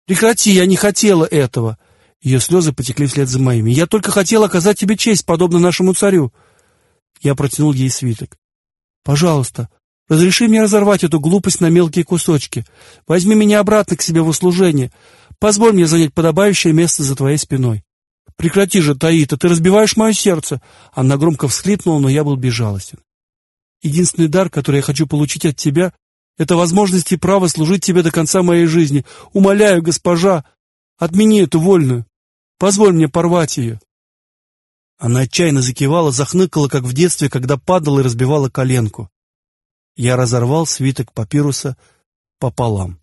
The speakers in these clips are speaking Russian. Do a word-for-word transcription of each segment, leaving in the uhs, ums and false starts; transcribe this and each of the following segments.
Прекрати, я не хотела этого!» Ее слезы потекли вслед за моими. «Я только хотела оказать тебе честь, подобно нашему царю!» Я протянул ей свиток. «Пожалуйста, разреши мне разорвать эту глупость на мелкие кусочки. Возьми меня обратно к себе в услужение. Позволь мне занять подобающее место за твоей спиной». «Прекрати же, Таита, ты разбиваешь мое сердце!» Она громко всхлипнула, но я был безжалостен. «Единственный дар, который я хочу получить от тебя, это возможность и право служить тебе до конца моей жизни. Умоляю, госпожа, отмени эту вольную. Позволь мне порвать ее». Она отчаянно закивала, захныкала, как в детстве, когда падала и разбивала коленку. Я разорвал свиток папируса пополам.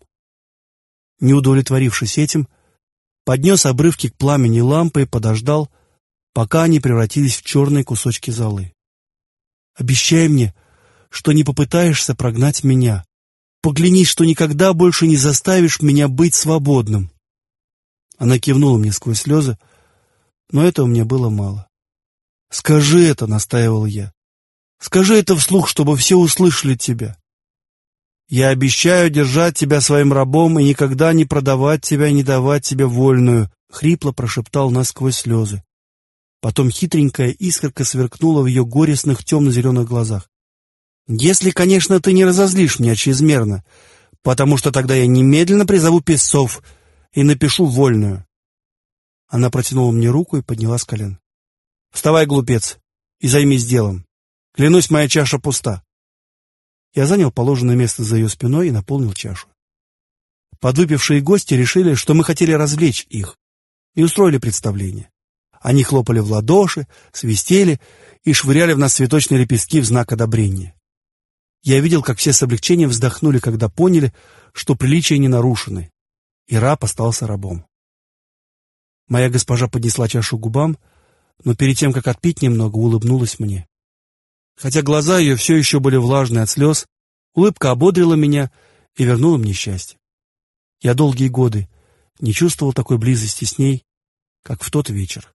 Не удовлетворившись этим, поднес обрывки к пламени лампы и подождал, пока они превратились в черные кусочки золы. «Обещай мне, что не попытаешься прогнать меня. Поклянись, что никогда больше не заставишь меня быть свободным». Она кивнула мне сквозь слезы, но этого мне было мало. «Скажи это», — настаивал я. «Скажи это вслух, чтобы все услышали тебя. Я обещаю держать тебя своим рабом и никогда не продавать тебя и не давать тебе вольную», — хрипло прошептал нас сквозь слезы. Потом хитренькая искорка сверкнула в ее горестных темно-зеленых глазах. «Если, конечно, ты не разозлишь меня чрезмерно, потому что тогда я немедленно призову песцов и напишу вольную». Она протянула мне руку и подняла с колен. «Вставай, глупец, и займись делом. Клянусь, моя чаша пуста». Я занял положенное место за ее спиной и наполнил чашу. Подвыпившие гости решили, что мы хотели развлечь их, и устроили представление. Они хлопали в ладоши, свистели и швыряли в нас цветочные лепестки в знак одобрения. Я видел, как все с облегчением вздохнули, когда поняли, что приличия не нарушены, и раб остался рабом. Моя госпожа поднесла чашу к губам, но перед тем, как отпить немного, улыбнулась мне. Хотя глаза ее все еще были влажные от слез, улыбка ободрила меня и вернула мне счастье. Я долгие годы не чувствовал такой близости с ней, как в тот вечер.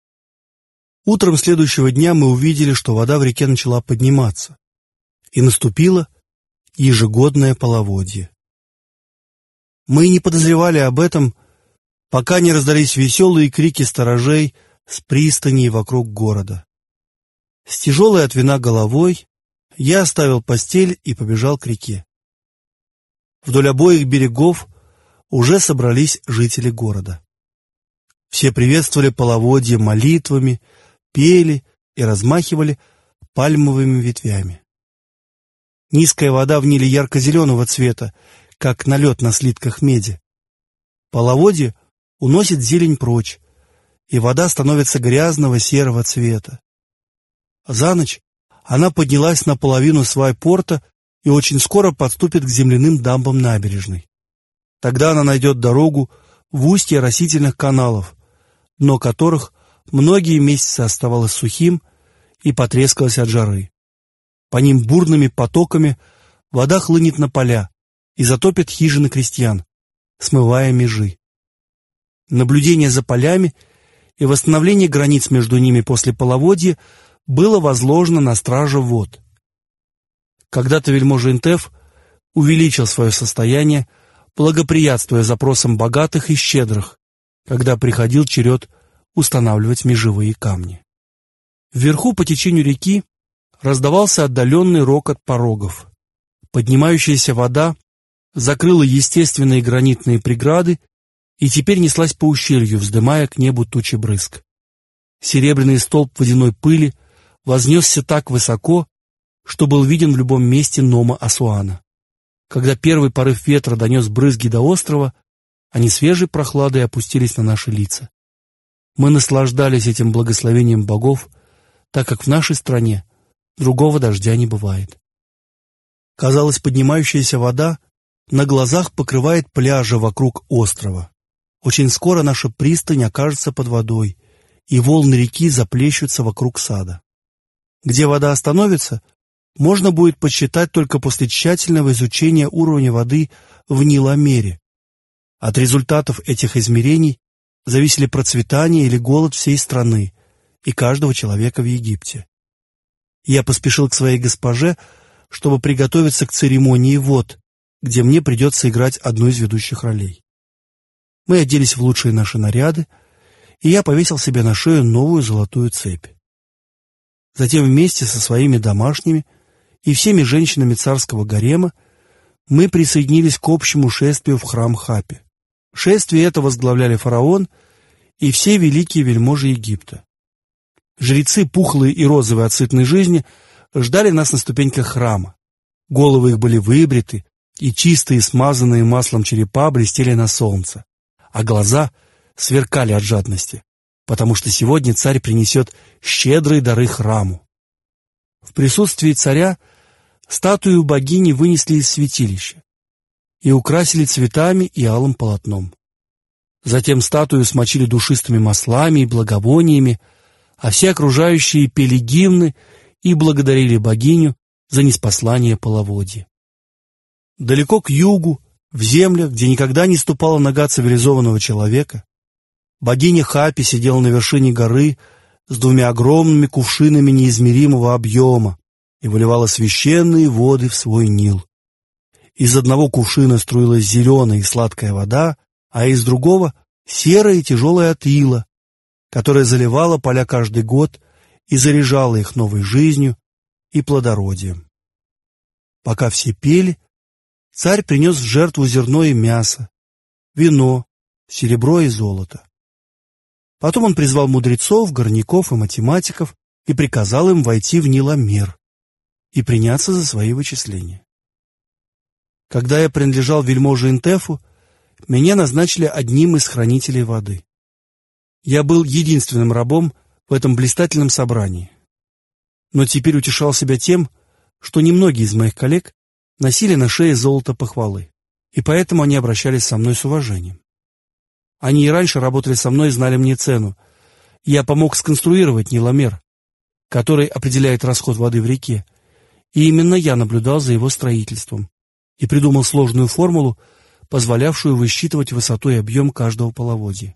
Утром следующего дня мы увидели, что вода в реке начала подниматься, и наступило ежегодное половодье. Мы не подозревали об этом, пока не раздались веселые крики сторожей с пристаней вокруг города. С тяжелой от вина головой я оставил постель и побежал к реке. Вдоль обоих берегов уже собрались жители города. Все приветствовали половодье молитвами, пели и размахивали пальмовыми ветвями. Низкая вода в Ниле ярко-зеленого цвета, как налет на слитках меди. Половодье уносит зелень прочь, и вода становится грязного серого цвета. За ночь она поднялась наполовину свай порта и очень скоро подступит к земляным дамбам набережной. Тогда она найдет дорогу в устье растительных каналов, дно которых многие месяцы оставалось сухим и потрескалось от жары. По ним бурными потоками вода хлынет на поля и затопит хижины крестьян, смывая межи. Наблюдение за полями и восстановление границ между ними после половодья было возложено на стража вод. Когда-то вельможа Интеф увеличил свое состояние, благоприятствуя запросам богатых и щедрых, когда приходил черед устанавливать межевые камни. Вверху по течению реки раздавался отдаленный рокот порогов. Поднимающаяся вода закрыла естественные гранитные преграды и теперь неслась по ущелью, вздымая к небу тучи брызг. Серебряный столб водяной пыли вознесся так высоко, что был виден в любом месте Нома Асуана. Когда первый порыв ветра донес брызги до острова, они свежей прохладой опустились на наши лица. Мы наслаждались этим благословением богов, так как в нашей стране другого дождя не бывает. Казалось, поднимающаяся вода на глазах покрывает пляжи вокруг острова. Очень скоро наша пристань окажется под водой, и волны реки заплещутся вокруг сада. Где вода остановится, можно будет подсчитать только после тщательного изучения уровня воды в Ниламере. От результатов этих измерений зависели процветание или голод всей страны и каждого человека в Египте. Я поспешил к своей госпоже, чтобы приготовиться к церемонии вод, где мне придется играть одну из ведущих ролей. Мы оделись в лучшие наши наряды, и я повесил себе на шею новую золотую цепь. Затем вместе со своими домашними и всеми женщинами царского гарема мы присоединились к общему шествию в храм Хапи. Шествие это возглавляли фараон и все великие вельможи Египта. Жрецы, пухлые и розовые от сытной жизни, ждали нас на ступеньках храма. Головы их были выбриты, и чистые, смазанные маслом черепа блестели на солнце, а глаза сверкали от жадности, потому что сегодня царь принесет щедрые дары храму. В присутствии царя статую богини вынесли из святилища и украсили цветами и алым полотном. Затем статую смочили душистыми маслами и благовониями, а все окружающие пели гимны и благодарили богиню за ниспослание половодья. Далеко к югу, в землях, где никогда не ступала нога цивилизованного человека, богиня Хапи сидела на вершине горы с двумя огромными кувшинами неизмеримого объема и выливала священные воды в свой Нил. Из одного кувшина струилась зеленая и сладкая вода, а из другого — серая и тяжелая от ила, которая заливала поля каждый год и заряжала их новой жизнью и плодородием. Пока все пели, царь принес в жертву зерно и мясо, вино, серебро и золото. Потом он призвал мудрецов, горняков и математиков и приказал им войти в Ниламер и приняться за свои вычисления. Когда я принадлежал вельможе Интефу, меня назначили одним из хранителей воды. Я был единственным рабом в этом блистательном собрании, но теперь утешал себя тем, что немногие из моих коллег носили на шее золото похвалы, и поэтому они обращались со мной с уважением. Они и раньше работали со мной и знали мне цену. Я помог сконструировать Ниламер, который определяет расход воды в реке, и именно я наблюдал за его строительством и придумал сложную формулу, позволявшую высчитывать высоту и объем каждого половодья.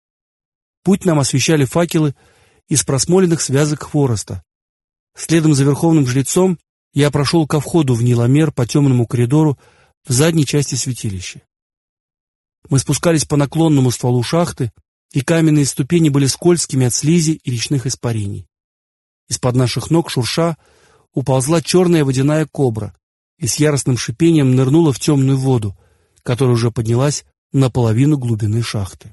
Путь нам освещали факелы из просмоленных связок хвороста. Следом за верховным жрецом я прошел ко входу в Ниламер по темному коридору в задней части святилища. Мы спускались по наклонному стволу шахты, и каменные ступени были скользкими от слизи и речных испарений. Из-под наших ног, шурша, уползла черная водяная кобра и с яростным шипением нырнула в темную воду, которая уже поднялась наполовину глубины шахты.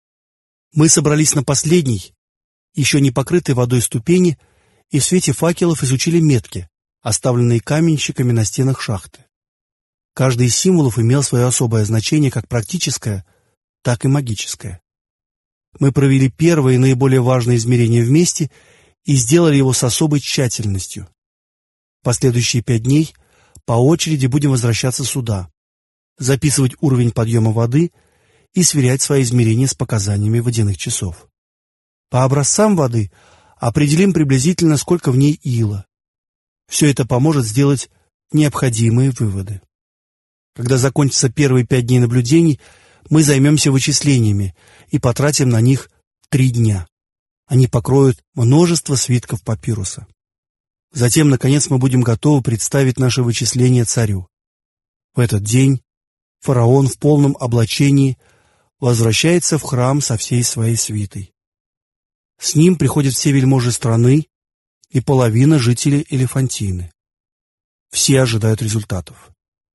Мы собрались на последней, еще не покрытой водой ступени, и в свете факелов изучили метки, оставленные каменщиками на стенах шахты. Каждый из символов имел свое особое значение как практическое, так и магическое. Мы провели первое и наиболее важное измерение вместе и сделали его с особой тщательностью. В последующие пять дней по очереди будем возвращаться сюда, записывать уровень подъема воды и сверять свои измерения с показаниями водяных часов. По образцам воды определим приблизительно, сколько в ней ила. Все это поможет сделать необходимые выводы. Когда закончатся первые пять дней наблюдений, мы займемся вычислениями и потратим на них три дня. Они покроют множество свитков папируса. Затем, наконец, мы будем готовы представить наше вычисление царю. В этот день фараон в полном облачении возвращается в храм со всей своей свитой. С ним приходят все вельможи страны и половина жителей Элефантины. Все ожидают результатов.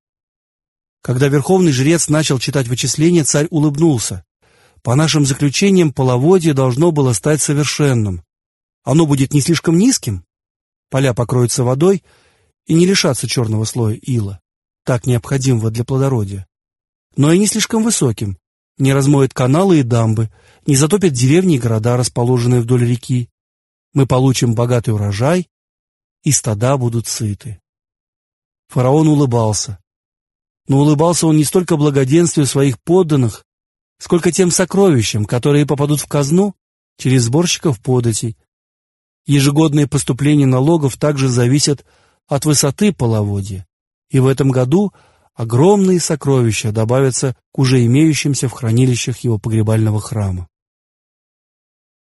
Когда верховный жрец начал читать вычисления, царь улыбнулся. По нашим заключениям, половодье должно было стать совершенным. Оно будет не слишком низким, поля покроются водой и не лишатся черного слоя ила, так необходимого для плодородия, но и не слишком высоким, не размоет каналы и дамбы, не затопит деревни и города, расположенные вдоль реки. Мы получим богатый урожай, и стада будут сыты. Фараон улыбался. Но улыбался он не столько благоденствию своих подданных, сколько тем сокровищам, которые попадут в казну через сборщиков податей. Ежегодные поступления налогов также зависят от высоты половодья, и в этом году огромные сокровища добавятся к уже имеющимся в хранилищах его погребального храма.